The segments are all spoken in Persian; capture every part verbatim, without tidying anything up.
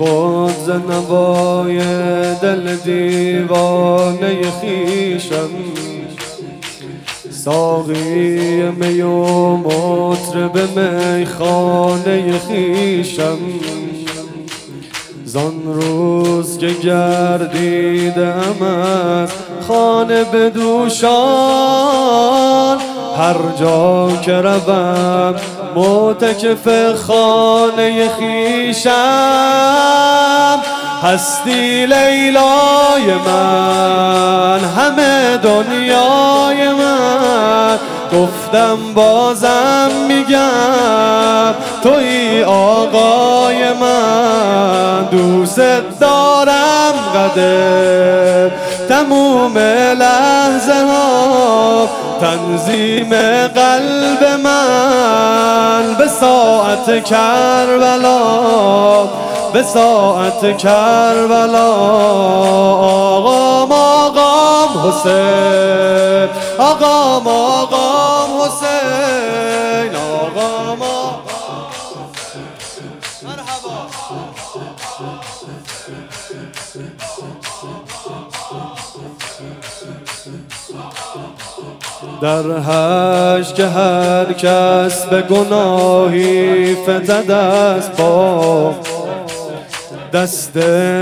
خود ز نوای دل دیوانه خویشم، ساقی می و مطرب میخانه خویشم. زان روز که گردیدم از خانه به دوشان، هر جا که روم معتکف خانه خویشم. هستی لیلای من، همه دنیای من، گفتم بازم میگم تویی آقای من. دوست دارم قدر تموم لحظه ها، تنظیم قلب من به ساعت کربلا، به ساعت کربلا. آقام آقام حسین، آقام آقام حسین، آقام آقام مرحبا. در حشر که هر کس به گناهی فتد از پا، دست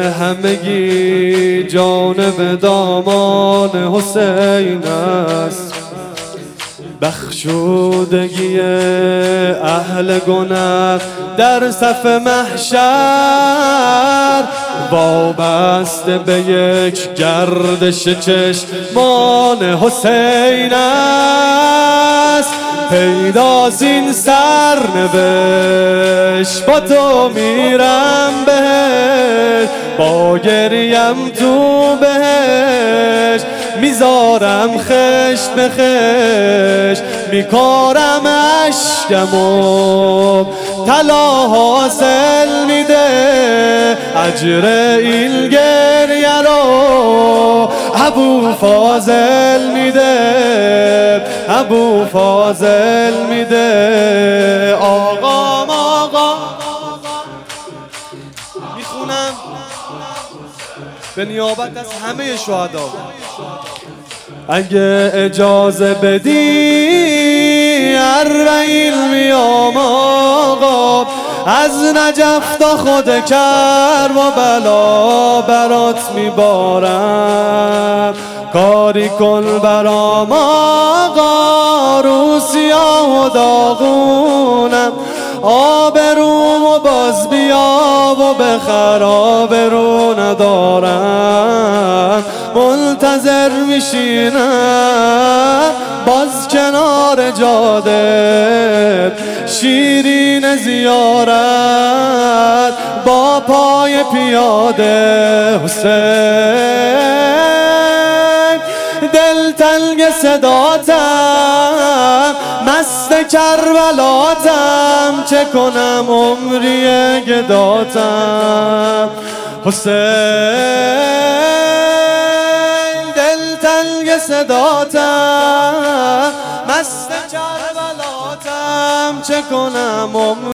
همگی جانب دامان حسین است. بخشودگی اهل گناه در صف محشر، وابسته به یک گردش چشمان حسین است. پیداست این سرنوشت، با تو میرم بهش، با گریم تو بهش، میذارم خشت به خشت، میکارم عشقمو طلا حاصل میده. اجر این گریه رو ابو فاضل میده، ابو فاضل میده. آقام آقا میخونم به نیابت از همه شهدا. اگه اجازه بدی اربعین میام آقا، از نجف تا خود کربلا برات میبارم. کاری کن برام آقا، رو سیاه و داغونم، آبرومو باز بیا و به خراب رو ندارم. منتظر میشینم باز کنار جاده، شیرین زیارت با پای پیاده. حسین دل تنگ صداتم، مست کربلاتم، چه کنم عمری گداتم. حسین دل تنگ صداتم، مست کربلاتم، چه کنم عمری